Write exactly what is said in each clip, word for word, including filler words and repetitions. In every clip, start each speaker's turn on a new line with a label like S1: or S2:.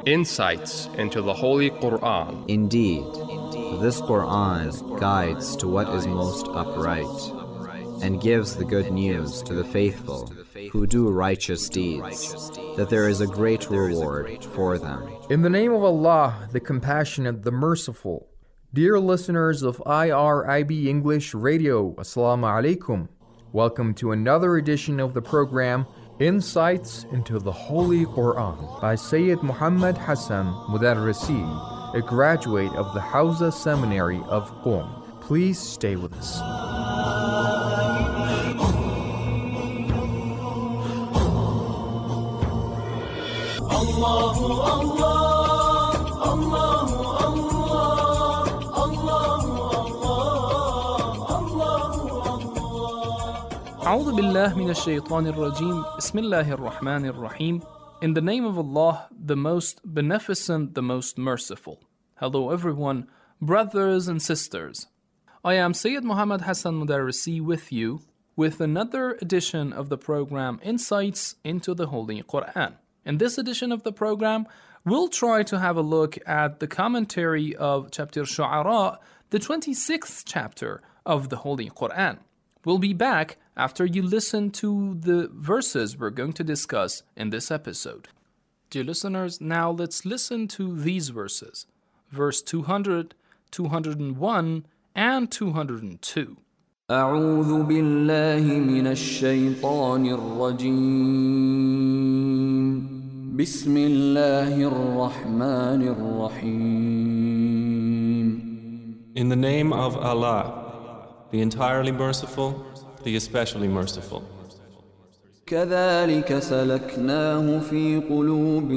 S1: Insights into the Holy Quran.
S2: Indeed, this Quran guides to what is most upright, and gives the good news to the faithful who do righteous deeds, that there is a great reward for them.
S3: In the name of Allah, the Compassionate, the Merciful. Dear listeners of I R I B English Radio, Assalamu alaikum. Welcome to another edition of the program, Insights into the Holy Quran, by Sayyid Muhammad Hassan Mudarrisi, a graduate of the Hawza Seminary of Qom. Please stay with us.
S4: Allahu Allah, Allahu Allah, Allahu Allah, Allahu Allah.
S5: A'udhu billah minash shaitanir rajim. Bismillahir rahmanir rahim. In the name of Allah, the most beneficent, the most merciful. Hello everyone, brothers and sisters. I am Sayyid Muhammad Hassan Mudarrisi with you with another edition of the program Insights into the Holy Quran. In this edition of the program, we'll try to have a look at the commentary of chapter Shu'ara, the twenty-sixth chapter of the Holy Quran. We'll be back after you listen to the verses we're going to discuss in this episode. Dear listeners, now let's listen to these verses. Verse two hundred, two hundred one, and two hundred two.
S6: أعوذ بالله من الشيطان الرجيم بسم الله الرحمن الرحيم.
S7: In the name of Allah, the entirely merciful, the especially merciful.
S6: كذلك سلكناه في قلوب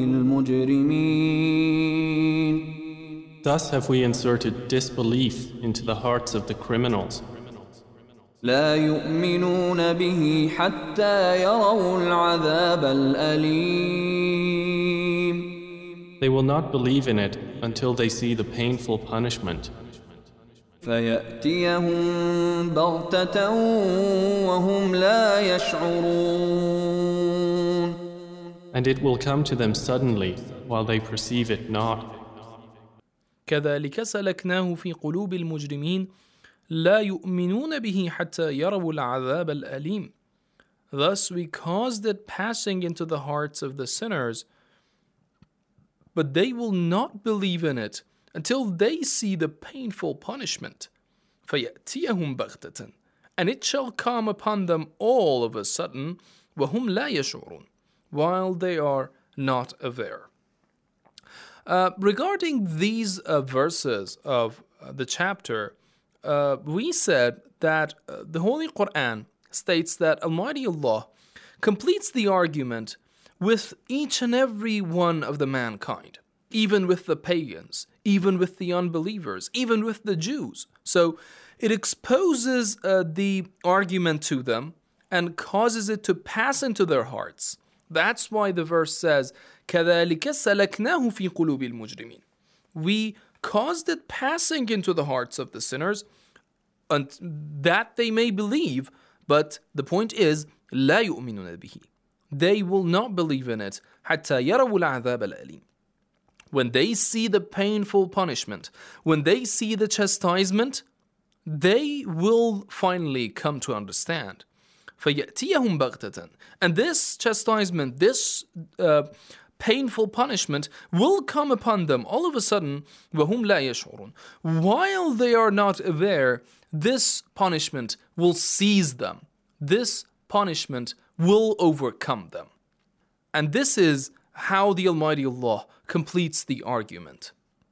S6: المجرمين.
S7: Thus have we inserted disbelief into the hearts of the criminals.
S6: لا يؤمنون به حتى يروا العذاب الأليم.
S7: They will not believe in it until they see the painful punishment.
S6: فيأتيهم بغتة وهم لا يشعرون.
S7: And it will come to them suddenly while they perceive it not.
S5: كذلك سلكناه في قلوب المجرمين لا يؤمنون به حتى يروا العذاب الأليم. Thus we caused it passing into the hearts of the sinners, but they will not believe in it until they see the painful punishment. فَيَأْتِيَهُمْ بَغْتَةً. And it shall come upon them all of a sudden, وَهُمْ لَا يَشْعُرُونَ, while they are not aware. Uh, regarding these uh, verses of uh, the chapter, uh, we said that uh, the Holy Quran states that Almighty Allah completes the argument with each and every one of the mankind, even with the pagans, even with the unbelievers, even with the Jews. So it exposes uh, the argument to them and causes it to pass into their hearts. That's why the verse says, كَذَلِكَ سَلَكْنَاهُ فِي قُلُوبِ الْمُجْرِمِينَ. We caused it passing into the hearts of the sinners, and that they may believe, but the point is, لَا يُؤْمِنُونَ بِهِ. They will not believe in it, حَتَّى يَرَوُا الْعَذَابَ الْأَلِيمَ. When they see the painful punishment, when they see the chastisement, they will finally come to understand. فَيَأْتِيَهُمْ بَغْتَةً. And this chastisement, this uh, painful punishment will come upon them all of a sudden, وَهُمْ لَا يَشْعُرُونَ. While they are not aware, this punishment will seize them. This punishment will overcome them. And this is how the Almighty Allah completes the argument.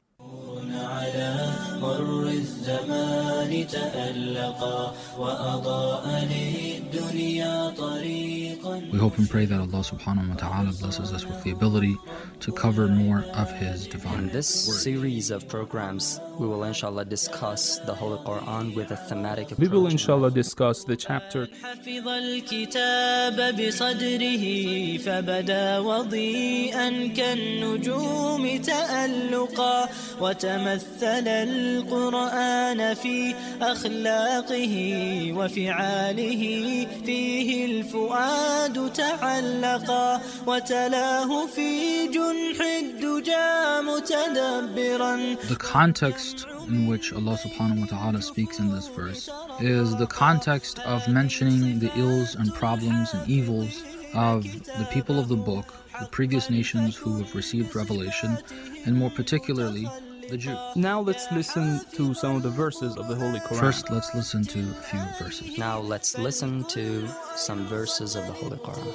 S8: We hope and pray that Allah subhanahu wa ta'ala blesses us with the ability to cover more of His divine
S9: In this
S8: word.
S9: series of programs, We will inshallah discuss the Holy Quran with a thematic approach.
S5: We will inshallah discuss the chapter.
S4: حفظ الكتاب بصدره فبدا وضيئا كالنجوم تألقا وتمثل القرآن في أخلاقه وفعاله فيه الفؤاد تعلقا وتلاه في جنح الدجى متدبرا.
S8: The context in which Allah subhanahu wa ta'ala speaks in this verse is the context of mentioning the ills and problems and evils of the people of the book, the previous nations who have received revelation, and more particularly the Jews.
S5: Now let's listen to some of the verses of the Holy Quran.
S8: First, let's listen to a few verses.
S9: Now let's listen to some verses of the Holy Quran.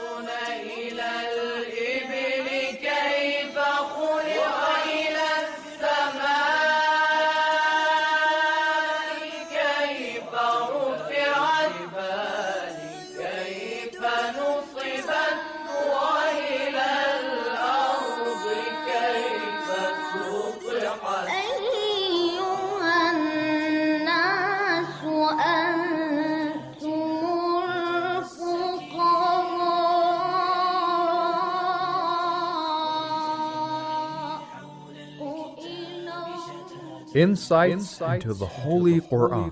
S3: Insights into the Holy Quran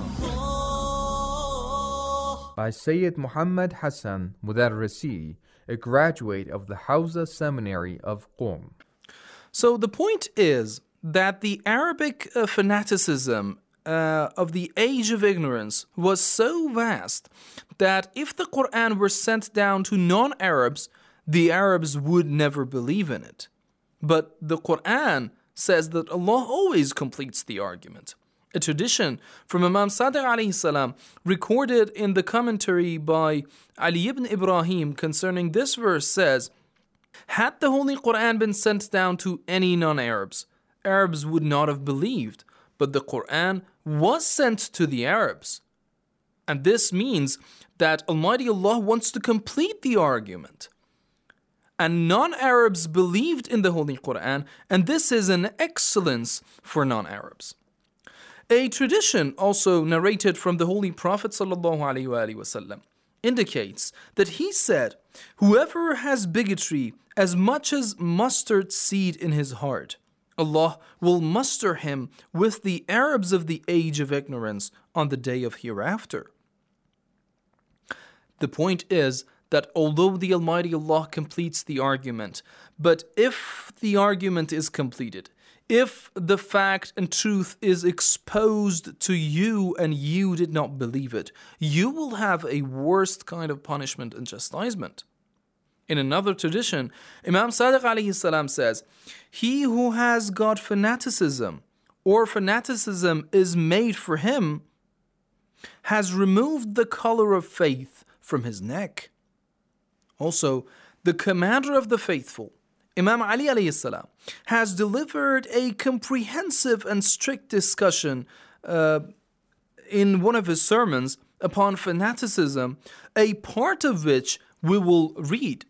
S3: by Sayyid Muhammad Hassan Mudarrisi, a graduate of the Hawza Seminary of Qom.
S5: So the point is that the Arabic uh, fanaticism uh, of the age of ignorance was so vast that if the Quran were sent down to non-Arabs, the Arabs would never believe in it. But the Quran says that Allah always completes the argument. A tradition from Imam Sadiq alayhi salam recorded in the commentary by Ali ibn Ibrahim concerning this verse says, had the Holy Quran been sent down to any non-Arabs, Arabs would not have believed, but the Quran was sent to the Arabs. And this means that Almighty Allah wants to complete the argument. And non-Arabs believed in the Holy Quran, and this is an excellence for non-Arabs. A tradition also narrated from the Holy Prophet ﷺ indicates that he said, whoever has bigotry as much as mustard seed in his heart, Allah will muster him with the Arabs of the age of ignorance on the day of hereafter. The point is that although the Almighty Allah completes the argument, but if the argument is completed, if the fact and truth is exposed to you and you did not believe it, you will have a worst kind of punishment and chastisement. In another tradition, Imam Sadiq alayhi salam says, he who has got fanaticism or fanaticism is made for him has removed the color of faith from his neck. Also, the commander of the faithful, Imam Ali alayhi salam, has delivered a comprehensive and strict discussion uh, in one of his sermons upon fanaticism, a part of which we will read.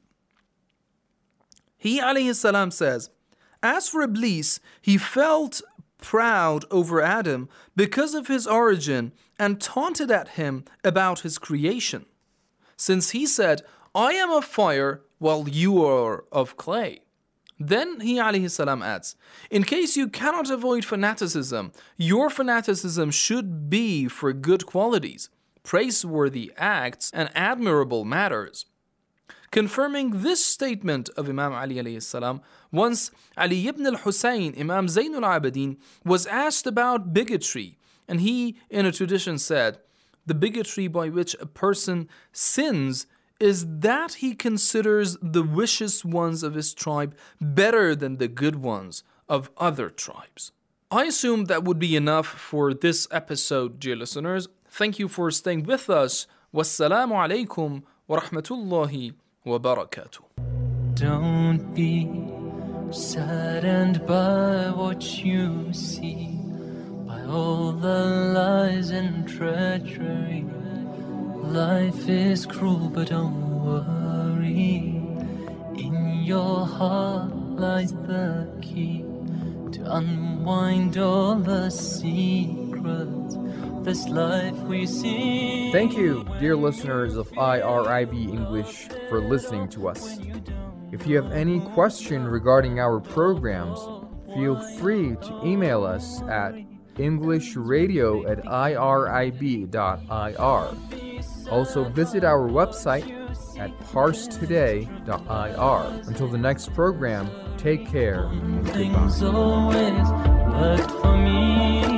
S5: He alayhi salam says, as for Iblis, he felt proud over Adam because of his origin and taunted at him about his creation, since he said, I am of fire while you are of clay. Then he alayhi salam adds, in case you cannot avoid fanaticism, your fanaticism should be for good qualities, praiseworthy acts, and admirable matters. Confirming this statement of Imam Ali alayhi salam, once Ali ibn al-Husayn, Imam Zayn al-Abidin, was asked about bigotry, and he, in a tradition, said, the bigotry by which a person sins is that he considers the vicious ones of his tribe better than the good ones of other tribes. I assume that would be enough for this episode, dear listeners. Thank you for staying with us. Wassalamu alaikum wa rahmatullahi wa barakatuh.
S4: Don't be saddened by what you see, by all the lies and treachery. Life is cruel, but don't worry. In your heart lies the key to unwind all the secrets of this life we see.
S3: Thank you, dear listeners of I R I B English, for listening to us. If you have any question regarding our programs, feel free to email us at englishradio at irib dot I R. Also visit our website at parse today dot I R. Until the next program, take care and goodbye.
S4: Things always worked for me.